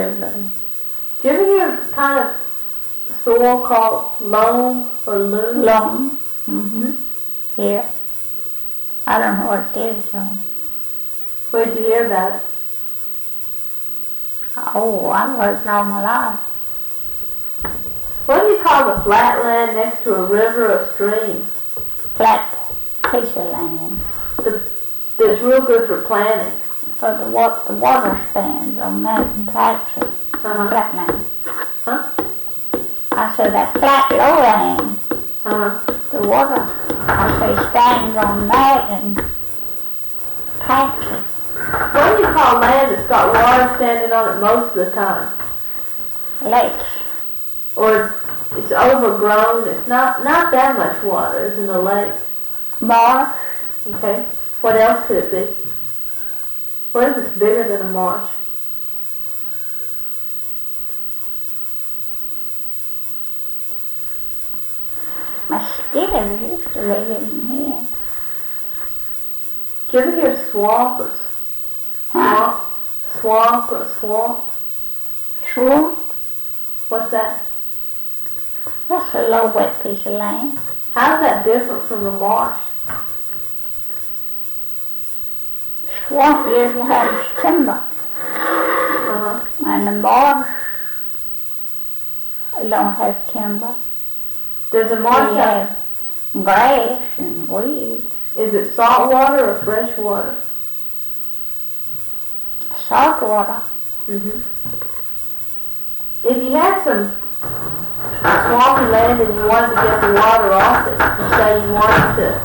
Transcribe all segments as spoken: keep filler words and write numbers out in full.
river. Do you ever hear a kind of soil called loam or loom? Loam. Mm-hmm. Here. I don't know what it is though. Where did you hear about it? Oh, I've heard it all my life. What do you call the flat land next to a river or stream? Flat piece of land. The, that's real good for planting. For the, wa- the water stands on that and patches. Uh-huh. Flat land. Huh? I said that flat low land. Uh-huh. The water. I say stands on that and patches. What do you call land that's got water standing on it most of the time? Lakes. Or it's overgrown, it's not, not that much water, it's in the lake. Marsh. Okay. What else could it be? What if it's bigger than a marsh? Mosquitoes used to live in here. Do you ever hear swampers? Huh? Swamp? Swamp or swamp? Swamp? What's that? That's a low wet piece of land. How's that different from a marsh? Swamp usually has timber. Uh-huh. And the marsh don't have timber. Does a marsh We have, have grass and weeds. is it salt water or fresh water? Salt water. Mm-hmm. If you had some swampy land and you wanted to get the water off it, you say you wanted to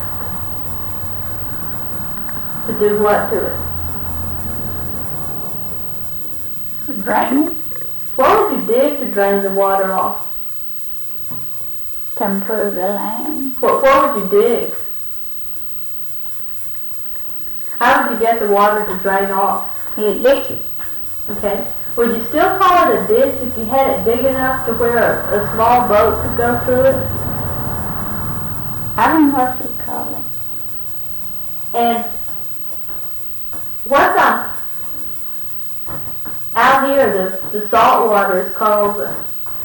to do what to it? Drain it What would you dig to drain the water off? to improve the land. What, what would you dig? How would you get the water to drain off? You ditch it. Okay. Would you still call it a ditch if you had it big enough to where a, a small boat could go through it? I don't know what you call it. And what's on out here, the, the salt water is called the,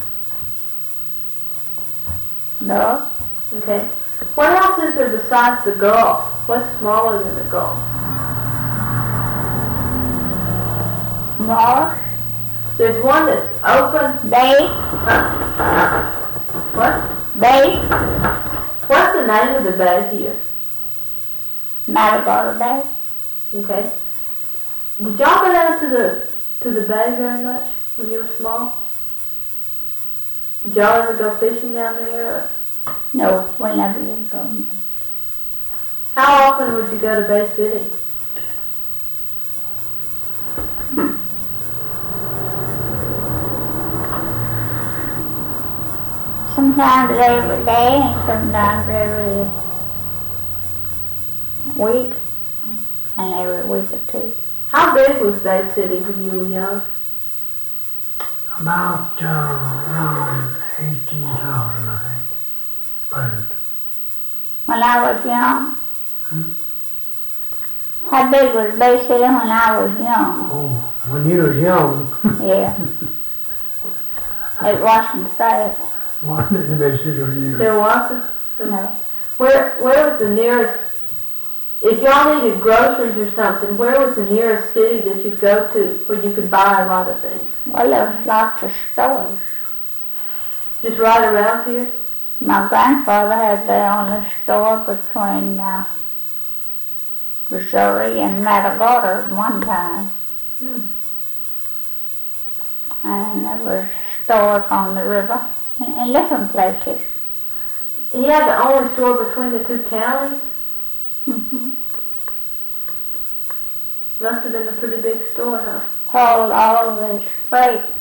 No. okay. What else is there besides the Gulf? What's smaller than the Gulf? Marsh. There's one that's open. Bay. Huh? What? Bay. What's the name of the bay here? Matagorda Bay. Okay. Did y'all go down to the to the bay very much when you were small? Did y'all ever go fishing down there? Or No, we never did go. how often would you go to Bay City? Sometimes every day and sometimes every week and every week or two. How big was Bay City when you were young? About uh, around eighteen thousand, I think. But When I was young, Hmm? how big was Bay City when I was young? oh, when you was young, Yeah. It wasn't safe. wasn't it the best when you? There wasn't. No. Where where was the nearest? If y'all needed groceries or something, where was the nearest city that you'd go to where you could buy a lot of things? Well, there was lots of stores. Just right around here? My grandfather had their only store between uh, Missouri and Matagorda at one time. Hmm. And there was stores on the river in, in different places. He had the only store between the two counties? Mm-hmm. Must have been a pretty big store, huh? Hauled all this freight